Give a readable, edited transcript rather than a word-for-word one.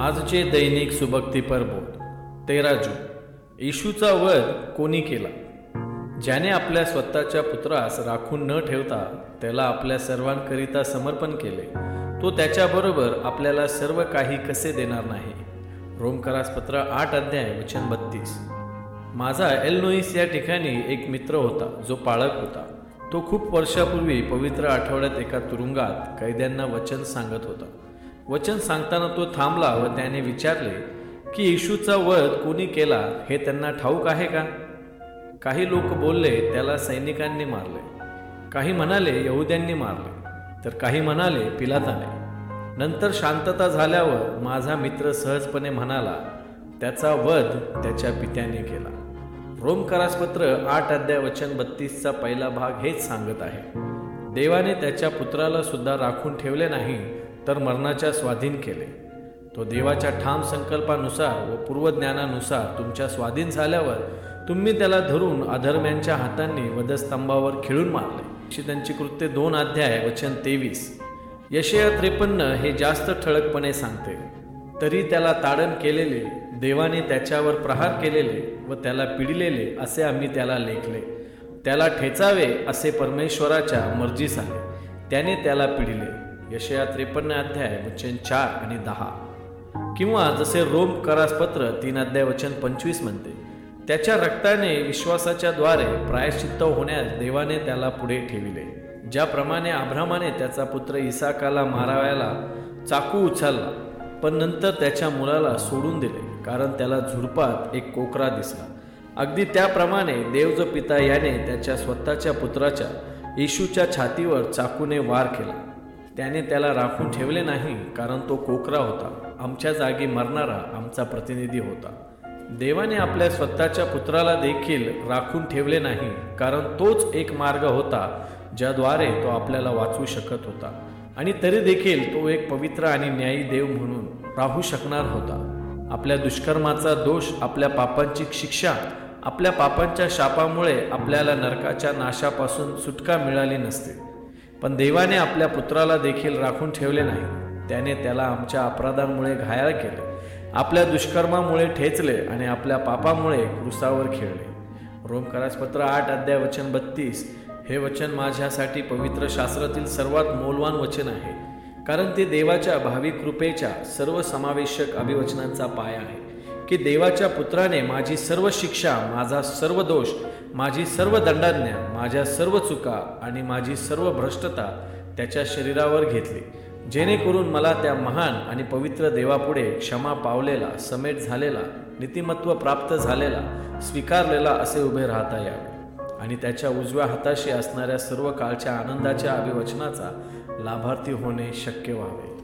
आजचे दैनिक सुभक्ती प्रबोध 13 जून. येशूचा वध कोणी केला? ज्याने आपल्या स्वतःच्या पुत्रास राखून न ठेवता त्याला आपल्या सर्वांकरिता समर्पण केले, तो त्याच्याबरोबर आपल्याला सर्व काही कसे देणार नाही? रोमकरास पत्र 8 अध्याय वचन 32. माझा एलनोईस या ठिकाणी एक मित्र होता जो पाळक होता. तो खूप वर्षापूर्वी पवित्र आठवड्यात एका तुरुंगात कैद्यांना वचन सांगत होता. वचन सांगताना तो थांबला व त्याने विचारले की येशूचा वध कोणी केला हे त्यांना ठाऊक आहे का? काही लोक बोलले त्याला सैनिकांनी मारले, काही म्हणाले यहुद्यांनी मारले, तर काही म्हणाले पिलाताने. नंतर शांतता झाल्यावर माझा मित्र सहजपणे म्हणाला, त्याचा वध त्याच्या पित्याने केला. रोमकरास पत्र 8 अध्याय वचन 32चा पहिला भाग हेच सांगत आहे. देवाने त्याच्या पुत्राला सुद्धा राखून ठेवले नाही तर मरणाच्या स्वाधीन केले. तो देवाच्या ठाम संकल्पानुसार व पूर्वज्ञानानुसार तुमच्या स्वाधीन झाल्यावर तुम्ही त्याला धरून अधर्म्यांच्या हातांनी वधस्तंभावर खिळून मारले. त्यांची कृत्ये 2 अध्याय वचन 23. यशया 53 हे जास्त ठळकपणे सांगते. तरी त्याला ताडण केलेले, देवाने त्याच्यावर प्रहार केलेले व त्याला पिडिलेले असे आम्ही त्याला लेखले. त्याला ठेचावे असे परमेश्वराच्या मर्जीस आले, त्याने त्याला पिडिले. यशया 53 अध्याय वचन 4 आणि 10. किंवा जसे रोमकरास पत्र 3 अध्याय वचन 25 म्हणते, त्याच्या रक्ताने विश्वासाच्या द्वारे प्रायश्चित्त होण्यास देवाने त्याला पुढे ठेविले. ज्याप्रमाणे अब्रामाने त्याचा पुत्र इसाकाला माराव्याला चाकू उचलला, पण नंतर त्याच्या मुलाला सोडून दिले, कारण त्याला झुडपात एक कोकरा दिसला. अगदी त्याप्रमाणे देव जो पिता याने त्याच्या स्वतःच्या पुत्राच्या येशूच्या छातीवर चाकूने वार केला. त्याने त्याला राखून ठेवले नाही, कारण तो कोकरा होता, आमच्या जागी मरणारा आमचा प्रतिनिधी होता. देवाने आपल्या स्वतःच्या पुत्राला देखील राखून ठेवले नाही, कारण तोच एक मार्ग होता ज्याद्वारे तो आपल्याला वाचवू शकत होता, आणि तरी देखील तो एक पवित्र आणि न्यायी देव म्हणून राहू शकणार होता. आपल्या दुष्कर्माचा दोष, आपल्या पापांची शिक्षा, आपल्या पापांच्या शापामुळे आपल्याला नरकाच्या नाशापासून सुटका मिळाली नसते. पण देवाने आपल्या पुत्राला देखील राखून ठेवले नाही. त्याने त्याला आमच्या अपराधांमुळे घायाळ केले, आपल्या दुष्कर्मामुळे ठेचले आणि आपल्या पापामुळे क्रूसावर खेळले. रोमकरास पत्र 8 अध्याय वचन 32 हे वचन माझ्यासाठी पवित्र शास्त्रातील सर्वात मौल्यवान वचन आहे, कारण ते देवाच्या भावी कृपेच्या सर्वसमावेशक अभिवचनांचा पाया आहे की देवाच्या पुत्राने माझी सर्व शिक्षा, माझा सर्व दोष, माझी सर्व दंडाज्ञा, माझ्या सर्व चुका आणि माझी सर्व भ्रष्टता त्याच्या शरीरावर घेतली, जेणेकरून मला त्या महान आणि पवित्र देवापुढे क्षमा पावलेला, समेट झालेला, नीतिमत्व प्राप्त झालेला, स्वीकारलेला असे उभे राहता यावे आणि त्याच्या उजव्या हाताशी असणाऱ्या सर्व काळच्या आनंदाच्या अभिवचनाचा लाभार्थी होणे शक्य व्हावे.